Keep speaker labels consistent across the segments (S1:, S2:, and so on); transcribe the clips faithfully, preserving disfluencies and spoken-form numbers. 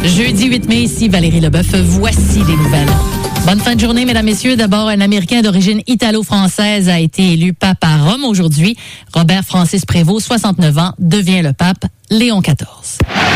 S1: Jeudi huit mai, ici Valérie Leboeuf. Voici les nouvelles. Bonne fin de journée, mesdames, messieurs. D'abord, un Américain d'origine italo-française a été élu pape à Rome aujourd'hui. Robert Francis Prévost, soixante-neuf ans, devient le pape Léon quatorze.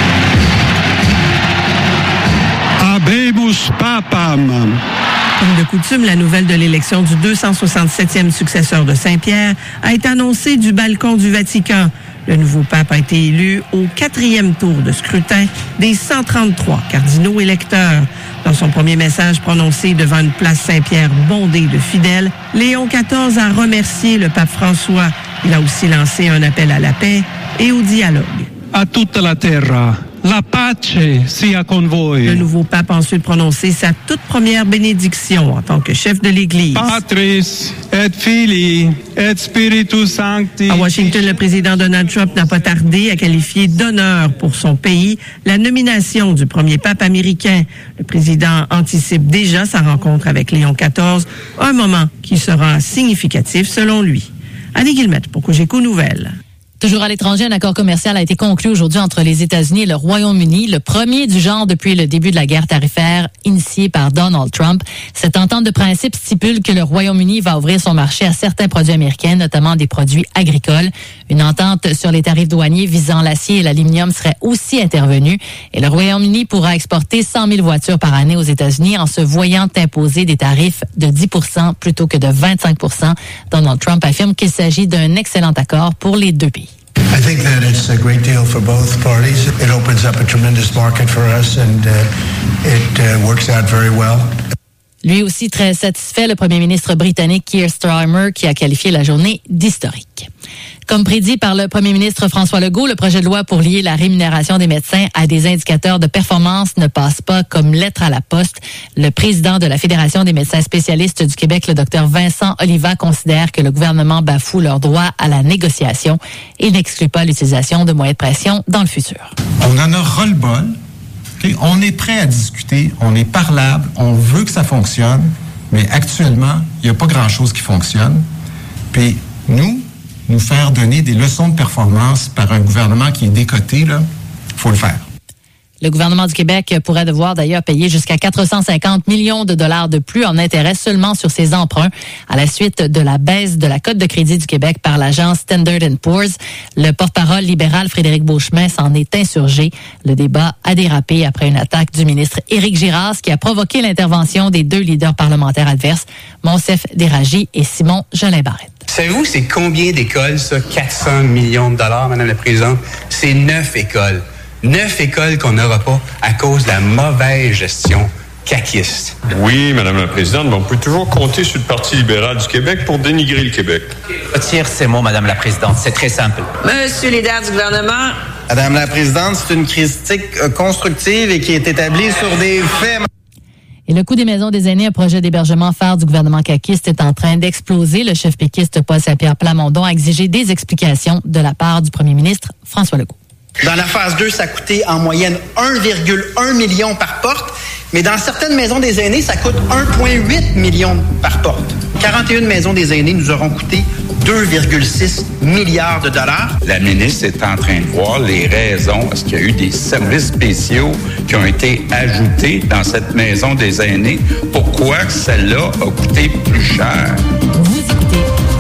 S2: Habemus Papam.
S3: Comme de coutume, la nouvelle de l'élection du deux cent soixante-septième successeur de Saint-Pierre a été annoncée du balcon du Vatican. Le nouveau pape a été élu au quatrième tour de scrutin des cent trente-trois cardinaux électeurs. Dans son premier message prononcé devant une place Saint-Pierre bondée de fidèles, Léon quatorze a remercié le pape François. Il a aussi lancé un appel à la paix et au dialogue.
S2: A tutta la terra, la pace sia con voi.
S3: Le nouveau pape a ensuite prononcé sa toute première bénédiction en tant que chef de l'Église.
S2: Patris et Filii et Spiritus Sancti.
S3: À Washington, le président Donald Trump n'a pas tardé à qualifier d'honneur pour son pays la nomination du premier pape américain. Le président anticipe déjà sa rencontre avec Léon quatorze, un moment qui sera significatif selon lui. Annie Guillemette pour Cogeco Nouvelles.
S1: Toujours à l'étranger, un accord commercial a été conclu aujourd'hui entre les États-Unis et le Royaume-Uni, le premier du genre depuis le début de la guerre tarifaire initiée par Donald Trump. Cette entente de principe stipule que le Royaume-Uni va ouvrir son marché à certains produits américains, notamment des produits agricoles. Une entente sur les tarifs douaniers visant l'acier et l'aluminium serait aussi intervenue et le Royaume-Uni pourra exporter cent mille voitures par année aux États-Unis en se voyant imposer des tarifs de dix pour cent plutôt que de vingt-cinq pour cent. Donald Trump affirme qu'il s'agit d'un excellent accord pour les deux pays.
S4: I think that it's a great deal for both parties. It opens up a tremendous market for us and uh, it uh, works out very well.
S1: Lui aussi très satisfait, le premier ministre britannique Keir Starmer qui a qualifié la journée d'historique. Comme prédit par le premier ministre François Legault, le projet de loi pour lier la rémunération des médecins à des indicateurs de performance ne passe pas comme lettre à la poste. Le président de la Fédération des médecins spécialistes du Québec, le docteur Vincent Oliva, considère que le gouvernement bafoue leur droit à la négociation et n'exclut pas l'utilisation de moyens de pression dans le futur.
S5: On en a ras-le-bol. Okay? On est prêt à discuter, on est parlable, on veut que ça fonctionne, mais actuellement, il n'y a pas grand-chose qui fonctionne. Puis nous, nous faire donner des leçons de performance par un gouvernement qui est décoté, là, faut le faire.
S1: Le gouvernement du Québec pourrait devoir d'ailleurs payer jusqu'à quatre cent cinquante millions de dollars de plus en intérêt seulement sur ses emprunts à la suite de la baisse de la cote de crédit du Québec par l'agence Standard and Poor's. Le porte-parole libéral Frédéric Beauchemin s'en est insurgé. Le débat a dérapé après une attaque du ministre Éric Girard, qui a provoqué l'intervention des deux leaders parlementaires adverses, Monsef Déragi et Simon Jolin-Barrette.
S6: Savez-vous c'est combien d'écoles, ça? quatre cents millions de dollars, Madame la Présidente. C'est neuf écoles. Neuf écoles qu'on n'aura pas à cause de la mauvaise gestion caquiste.
S7: Oui, Madame la Présidente, mais on peut toujours compter sur le Parti libéral du Québec pour dénigrer le Québec.
S8: Retire ces mots, Madame la Présidente. C'est très simple.
S9: Monsieur le leader du gouvernement.
S10: Madame la Présidente, c'est une critique constructive et qui est établie sur des faits.
S1: Et le coût des maisons des aînés, un projet d'hébergement phare du gouvernement caquiste, est en train d'exploser. Le chef péquiste Paul Saint-Pierre Plamondon a exigé des explications de la part du premier ministre François Legault.
S10: Dans la phase deux, ça a coûté en moyenne un virgule un million par porte, mais dans certaines maisons des aînés, ça coûte un virgule huit million par porte. quarante et une maisons des aînés nous auront coûté deux virgule six milliards de dollars.
S11: La ministre est en train de voir les raisons parce qu'il y a eu des services spéciaux qui ont été ajoutés dans cette maison des aînés. Pourquoi celle-là a coûté plus cher?
S1: Vous écoutez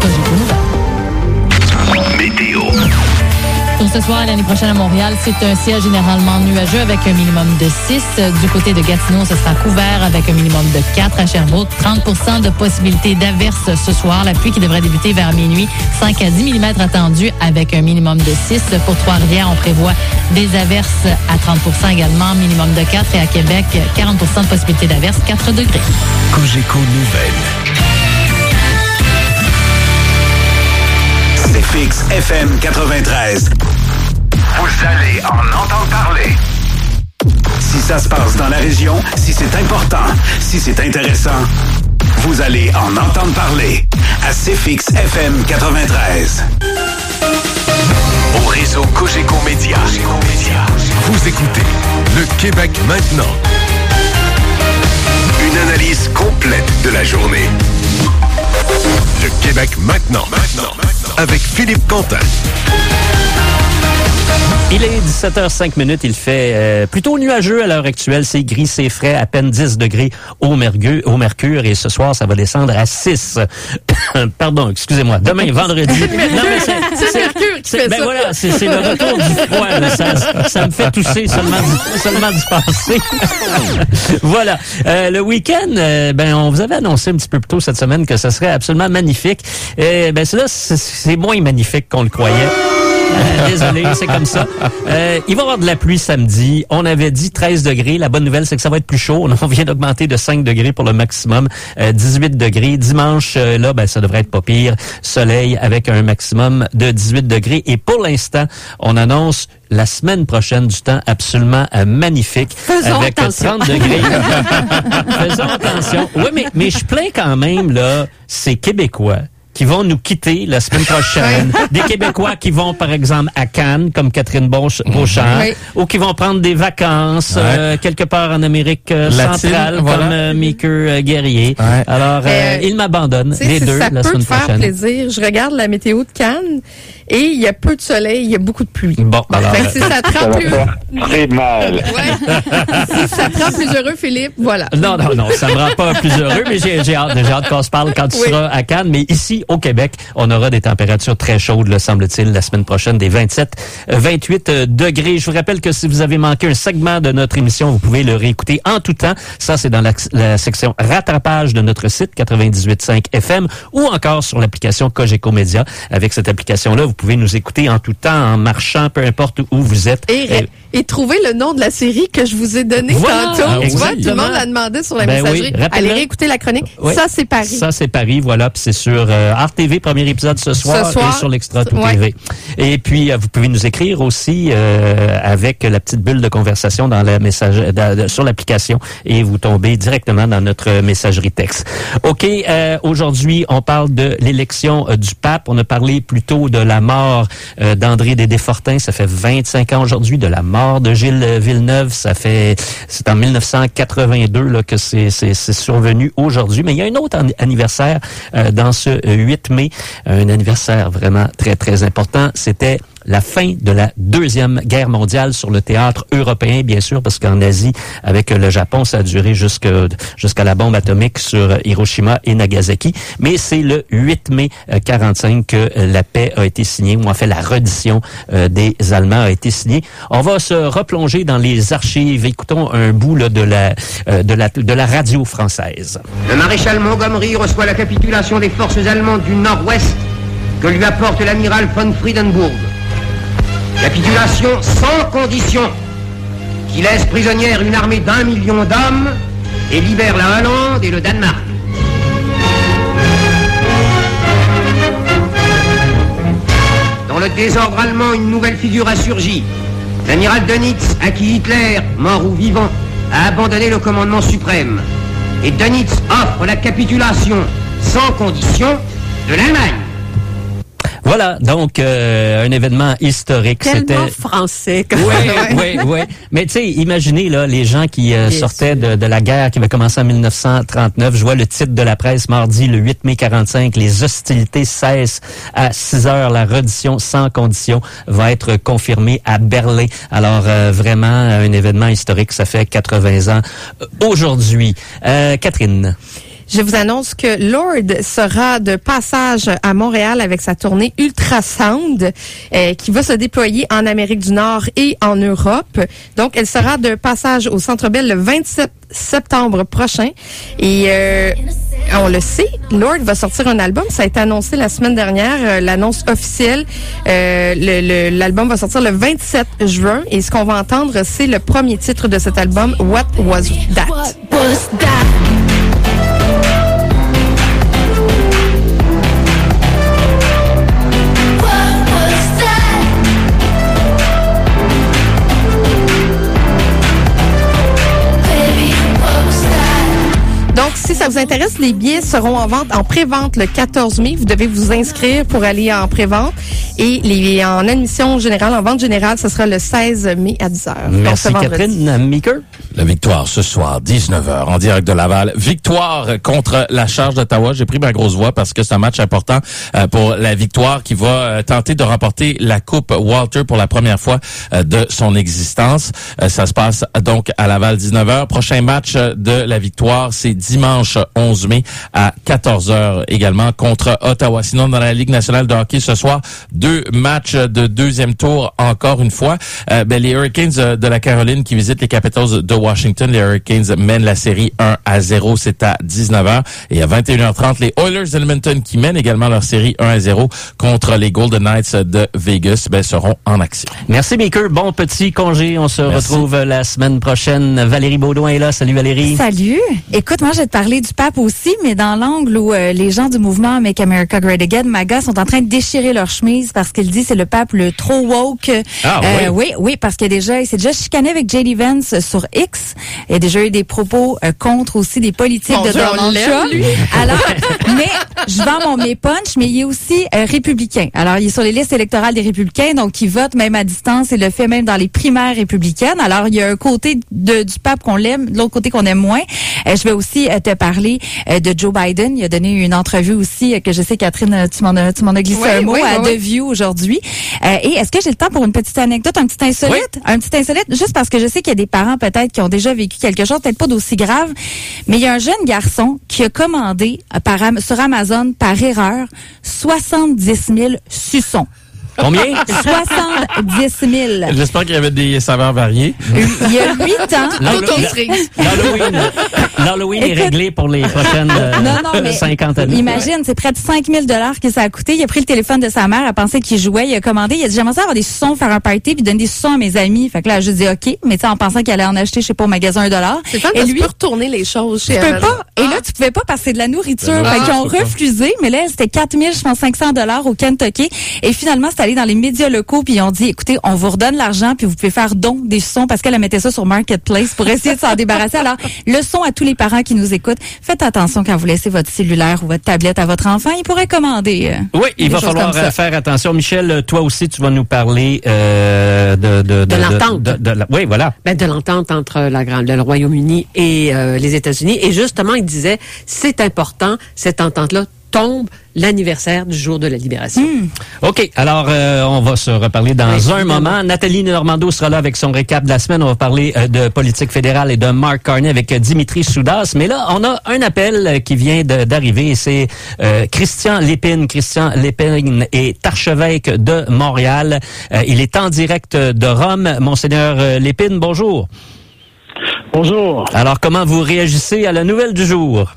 S11: Météo.
S1: Pour ce soir et l'année prochaine à Montréal, c'est un ciel généralement nuageux avec un minimum de six. Du côté de Gatineau, ce sera couvert avec un minimum de quatre. À Sherbrooke, trente pour cent de possibilité d'averse ce soir. La pluie qui devrait débuter vers minuit. cinq à dix millimètres attendus avec un minimum de six. Pour Trois-Rivières, on prévoit des averses à trente pour cent également, minimum de quatre. Et à Québec, quarante pour cent de possibilité d'averse, quatre degrés.
S12: Cogeco Nouvelles. C F X F M quatre-vingt-treize. Vous allez en entendre parler. Si ça se passe dans la région, si c'est important, si c'est intéressant, vous allez en entendre parler à C F X F M quatre-vingt-treize. Au réseau Cogeco Média. Vous écoutez Le Québec maintenant. Une analyse complète de la journée. Le Québec maintenant. Maintenant. Avec Philippe Quentin.
S13: Il est dix-sept heures cinq minutes, il fait euh, plutôt nuageux à l'heure actuelle, c'est gris, c'est frais, à peine dix degrés au mercure, au mercure et ce soir ça va descendre à six. Pardon, excusez-moi, demain vendredi.
S3: Non, mais c'est, c'est, c'est Mercure qui fait
S13: ben
S3: ça.
S13: Voilà, c'est, c'est le retour du froid, là, ça, ça me fait tousser seulement d'y, seulement d'y penser. Voilà, euh, le week-end, euh, ben on vous avait annoncé un petit peu plus tôt cette semaine que ça serait absolument magnifique. Et ben c'est là, c'est, c'est moins magnifique qu'on le croyait. Euh, désolé, c'est comme ça. Euh, il va y avoir de la pluie samedi. On avait dit treize degrés. La bonne nouvelle, c'est que ça va être plus chaud. On vient d'augmenter de cinq degrés pour le maximum. Euh, dix-huit degrés. Dimanche, euh, là, ben, ça devrait être pas pire. Soleil avec un maximum de dix-huit degrés. Et pour l'instant, on annonce la semaine prochaine du temps absolument euh, magnifique.
S3: Faisons
S13: avec
S3: attention.
S13: trente degrés. Faisons attention. Oui, mais, mais je plains quand même, là, ces Québécois qui vont nous quitter la semaine prochaine. Des Québécois qui vont, par exemple, à Cannes, comme Catherine Beauch- Beauchamp,
S3: Oui.
S13: ou qui vont prendre des vacances
S5: Ouais.
S13: euh, quelque part en Amérique euh,
S5: Latine,
S13: centrale,
S5: voilà.
S13: comme euh, Mickey euh, Guerrier.
S5: Ouais.
S13: Alors, euh,
S14: Euh,
S13: ils m'abandonnent,
S14: Tu sais,
S13: les
S14: si
S13: deux,
S14: ça
S13: la
S14: peut
S13: semaine
S14: te faire
S13: prochaine.
S14: plaisir. Je regarde la météo de Cannes et il y a peu de soleil, il y a beaucoup de pluie.
S13: Bon, alors,
S14: Fait que si ça te
S15: Ça
S14: rend
S15: va
S14: plus...
S15: faire très mal.
S14: Ouais. Si ça te rend plus heureux, Philippe, voilà.
S13: non, non, non, ça me rend pas plus heureux, mais j'ai, j'ai hâte, j'ai hâte qu'on se parle quand tu
S14: Oui.
S13: seras à Cannes. Mais ici, au Québec, on aura des températures très chaudes, là, semble-t-il, la semaine prochaine, des vingt-sept, vingt-huit degrés. Je vous rappelle que si vous avez manqué un segment de notre émission, vous pouvez le réécouter en tout temps. Ça, c'est dans la, la section rattrapage de notre site quatre-vingt-dix-huit virgule cinq F M ou encore sur l'application Cogeco Média. Avec cette application-là, vous pouvez nous écouter en tout temps, en marchant, peu importe où vous êtes.
S14: Et,
S13: Euh,
S14: et trouver le nom de la série que je vous ai donné
S13: Voilà,
S14: tantôt.
S13: ah,
S14: Tu vois, tout le
S13: exactement.
S14: monde l'a demandé sur la
S13: Ben
S14: messagerie.
S13: oui, rappelle-le.
S14: Allez réécouter la chronique.
S13: Oui.
S14: Ça, c'est Paris.
S13: Ça, c'est Paris, voilà. Puis c'est sur euh, Art T V, premier épisode ce soir,
S14: Ce soir.
S13: et sur l'Extra Tout
S14: Ouais.
S13: T V. Et puis, euh, vous pouvez nous écrire aussi euh, avec la petite bulle de conversation dans la message, dans- de- sur l'application et vous tombez directement dans notre messagerie texte. OK, euh, aujourd'hui, on parle de l'élection euh, du pape. On a parlé plutôt de la mort euh, d'André Desfortins. Ça fait vingt-cinq ans aujourd'hui de la mort de Gilles Villeneuve. Ça fait, c'est en dix-neuf cent quatre-vingt-deux là, que c'est, c'est, c'est survenu aujourd'hui. Mais il y a un autre an- anniversaire euh, dans ce euh, huit mai, un anniversaire vraiment très, très important. C'était la fin de la Deuxième Guerre mondiale sur le théâtre européen, bien sûr, parce qu'en Asie, avec le Japon, ça a duré jusque, jusqu'à la bombe atomique sur Hiroshima et Nagasaki. Mais c'est le huit mai quarante-cinq que la paix a été signée, ou en fait la reddition euh, des Allemands a été signée. On va se replonger dans les archives. Écoutons un bout là, de, la, euh, de, la, de la radio française.
S16: Le maréchal Montgomery reçoit la capitulation des forces allemandes du Nord-Ouest que lui apporte l'amiral von Friedenburg. Capitulation sans condition, qui laisse prisonnière une armée d'un million d'hommes et libère la Hollande et le Danemark. Dans le désordre allemand, une nouvelle figure a surgi. L'amiral Dönitz, à qui Hitler, mort ou vivant, a abandonné le commandement suprême. Et Dönitz offre la capitulation sans condition de l'Allemagne.
S13: Voilà, donc euh, un événement historique.
S14: Tellement
S13: C'était
S14: français. Comme
S13: Oui, oui, oui. Mais tu sais, imaginez là les gens qui euh, sortaient de, de la guerre qui avait commencé en dix-neuf cent trente-neuf. Je vois le titre de la presse mardi, le huit mai quarante-cinq. Les hostilités cessent à six heures. La reddition sans condition va être confirmée à Berlin. Alors euh, vraiment un événement historique. Ça fait quatre-vingts ans aujourd'hui. Euh, Catherine.
S14: Je vous annonce que Lord sera de passage à Montréal avec sa tournée Ultrasound euh, qui va se déployer en Amérique du Nord et en Europe. Donc, elle sera de passage au Centre Bell le vingt-sept septembre prochain. Et euh, on le sait, Lord va sortir un album. Ça a été annoncé la semaine dernière, euh, l'annonce officielle. Euh, le, le, l'album va sortir le vingt-sept juin. Et ce qu'on va entendre, c'est le premier titre de cet album, What Was That? What was that? Donc, si ça vous intéresse, les billets seront en vente, en pré-vente le quatorze mai. Vous devez vous inscrire pour aller en pré-vente. Et les, en admission générale, en vente générale, ce sera le seize mai à dix heures.
S13: Merci Catherine. Meeker?
S15: La victoire ce soir, dix-neuf heures, en direct de Laval. Victoire contre la Charge d'Ottawa. J'ai pris ma grosse voix parce que c'est un match important euh, pour la victoire qui va euh, tenter de remporter la Coupe Walter pour la première fois euh, de son existence. Euh, ça se passe donc à Laval, dix-neuf heures. Prochain match de la victoire, c'est dimanche onze mai à quatorze heures également contre Ottawa. Sinon, dans la Ligue nationale de hockey ce soir, deux matchs de deuxième tour encore une fois. Euh, ben, les Hurricanes de la Caroline qui visitent les Capitals de Washington. Les Hurricanes mènent la série un à zéro. C'est à dix-neuf heures. Et à vingt et une heures trente, les Oilers d'Edmonton qui mènent également leur série un à zéro contre les Golden Knights de Vegas ben, seront en action.
S13: Merci, Baker. Bon petit congé. On se
S15: Merci.
S13: retrouve la semaine prochaine. Valérie Baudouin est là. Salut, Valérie.
S17: Salut. Écoute, moi, je vais te parler du pape aussi, mais dans l'angle où euh, les gens du mouvement Make America Great Again, MAGA, sont en train de déchirer leur chemise parce qu'il dit c'est le pape le trop woke.
S13: Ah,
S17: euh,
S13: oui.
S17: oui, oui, parce que déjà, il s'est déjà chicané avec J D Vance sur X. Il y a déjà eu des propos euh, contre aussi des politiques
S14: Mon
S17: de
S14: Dieu, on
S17: Donald
S14: l'aime,
S17: Trump.
S14: lui.
S17: Alors, mais je vends mon mes punch, mais il est aussi euh, républicain. Alors, il est sur les listes électorales des républicains, donc il vote même à distance et le fait même dans les primaires républicaines. Alors, il y a un côté de, du pape qu'on l'aime, de l'autre côté qu'on aime moins. Euh, je vais aussi euh, te parler euh, de Joe Biden. Il a donné une entrevue aussi euh, que je sais, Catherine, tu m'en as, tu m'en as glissé
S14: Oui,
S17: un mot
S14: oui,
S17: à
S14: oui,
S17: The
S14: oui.
S17: View aujourd'hui. Euh, et est-ce que j'ai le temps pour une petite anecdote, un petit insolite?
S13: Oui.
S17: Un petit insolite, juste parce que je sais qu'il y a des parents peut-être qui ont déjà vécu quelque chose, peut-être pas d'aussi grave, mais il y a un jeune garçon qui a commandé euh, par, Am- sur Amazon par erreur soixante-dix mille suçons.
S13: Combien?
S17: soixante-dix mille.
S15: J'espère qu'il y avait des saveurs variées.
S17: Il y a huit ans.
S13: L'Halloween, l'Halloween est
S17: Écoute-
S13: réglé pour les prochaines euh,
S17: Non, non, mais
S13: cinquante années.
S17: imagine, c'est près de cinq mille dollars que ça a coûté. Il a pris le téléphone de sa mère, elle pensait qu'il jouait, il a commandé, il a dit j'aimerais ça avoir des suçons, faire un party, puis donner des suçons à mes amis. Fait que là, je dis ok, mais tu sais, en pensant qu'il allait en acheter, je sais pas, au magasin un dollar.
S14: C'est fun
S17: Et
S14: parce que
S17: lui,
S14: tu peux retourner les choses
S17: tu
S14: chez
S17: peux
S14: Amazon.
S17: pas. Et là, tu pouvais pas parce que c'est de la nourriture.
S15: Ah,
S17: fait qu'ils ont
S15: je peux pas.
S17: refusé, mais là, c'était quatre mille, je pense, cinq cents dollars au Kentucky. Et finalement, c'est allé dans les médias locaux, puis ils ont dit, écoutez, on vous redonne l'argent, puis vous pouvez faire don des suçons, parce qu'elle mettait ça sur Marketplace pour essayer de s'en débarrasser. Alors, leçon à tous les parents qui nous écoutent, faites attention quand vous laissez votre cellulaire ou votre tablette à votre enfant, il pourrait commander. euh,
S13: Oui, il
S17: des
S13: va
S17: choses
S13: falloir
S17: comme ça.
S13: euh, faire attention. Michel, toi aussi, tu vas nous parler euh, de, de,
S18: De l'entente.
S13: de- de la- oui, voilà.
S18: Ben, de l'entente entre la grande, le Royaume-Uni et euh, les États-Unis. Et justement, il disait, c'est important, cette entente-là tombe l'anniversaire du jour de la libération.
S17: Hmm.
S13: OK. Alors, euh, on va se reparler dans
S18: Oui,
S13: un
S18: évidemment.
S13: moment. Nathalie Normando sera là avec son récap de la semaine. On va parler euh, de politique fédérale et de Mark Carney avec euh, Dimitri Soudas. Mais là, on a un appel euh, qui vient de- d'arriver. Et c'est euh, Christian Lépine. Christian Lépine est archevêque de Montréal. Euh, il est en direct de Rome. Monseigneur euh, Lépine, bonjour.
S19: Bonjour.
S13: Alors, comment vous réagissez à la nouvelle du jour?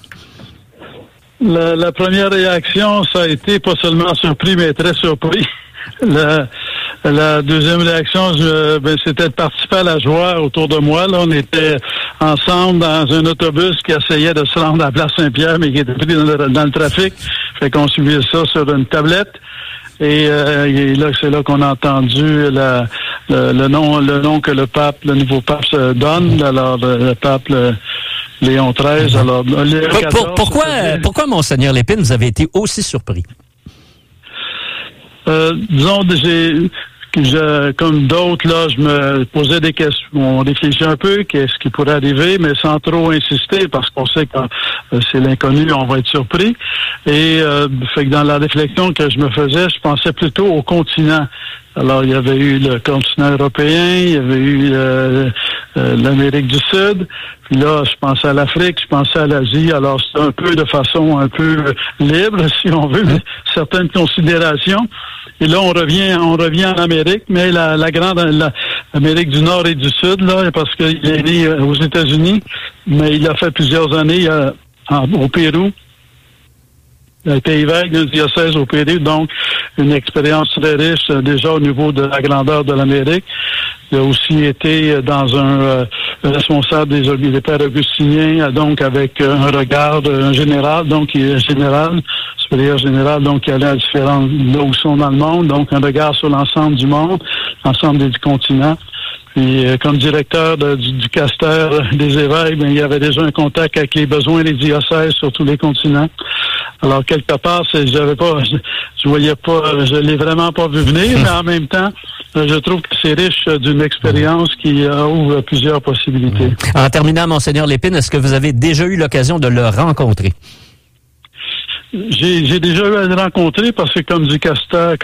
S19: La, la première réaction, ça a été pas seulement surpris, mais très surpris. La, la deuxième réaction, je, ben, c'était de participer à la joie autour de moi. Là, on était ensemble dans un autobus qui essayait de se rendre à la place Saint-Pierre, mais qui était pris dans le, dans le trafic. Fait qu'on suivait ça sur une tablette. Et, euh, et là, c'est là qu'on a entendu la, le, le nom, le nom que le pape, le nouveau pape se donne. Alors, le, le pape le, Léon treize. Alors, Léon
S13: Pour-
S19: quatorze,
S13: pour- pourquoi,
S19: c'est-à-dire-
S13: pourquoi, Monseigneur Lépine, vous avez été aussi surpris?
S19: Euh, disons, j'ai, que je, comme d'autres, là, je me posais des questions. On réfléchit un peu, qu'est-ce qui pourrait arriver, mais sans trop insister, parce qu'on sait que euh, c'est l'inconnu, on va être surpris. Et euh, fait que dans la réflexion que je me faisais, je pensais plutôt au continent. Alors, il y avait eu le continent européen, il y avait eu euh, euh, l'Amérique du Sud. Puis là, je pensais à l'Afrique, je pensais à l'Asie. Alors, c'est un peu de façon un peu libre, si on veut, mais certaines considérations. Et là, on revient, on revient en Amérique, mais la, la grande, la, l'Amérique du Nord et du Sud, là, parce qu'il est né aux États-Unis, mais il a fait plusieurs années euh, en, au Pérou. Il a été évêque d'un diocèse au Pérou, donc une expérience très riche euh, déjà au niveau de la grandeur de l'Amérique. Il a aussi été dans un euh, responsable des, des pères augustiniens, euh, donc avec euh, un regard d'un général, donc il est général, supérieur général, donc il allait à différents là où sont dans le monde, donc un regard sur l'ensemble du monde, l'ensemble des continents. Puis, euh, comme directeur de, du, du caster des évêques, ben, il y avait déjà un contact avec les besoins des diocèses sur tous les continents. Alors, quelque part, c'est, j'avais pas, je, je voyais pas, je l'ai vraiment pas vu venir, mais en même temps, je trouve que c'est riche d'une expérience qui euh, ouvre plusieurs possibilités.
S13: En terminant, Monseigneur Lépine, est-ce que vous avez déjà eu l'occasion de le rencontrer?
S19: J'ai, j'ai déjà eu à le rencontrer parce que comme du caster,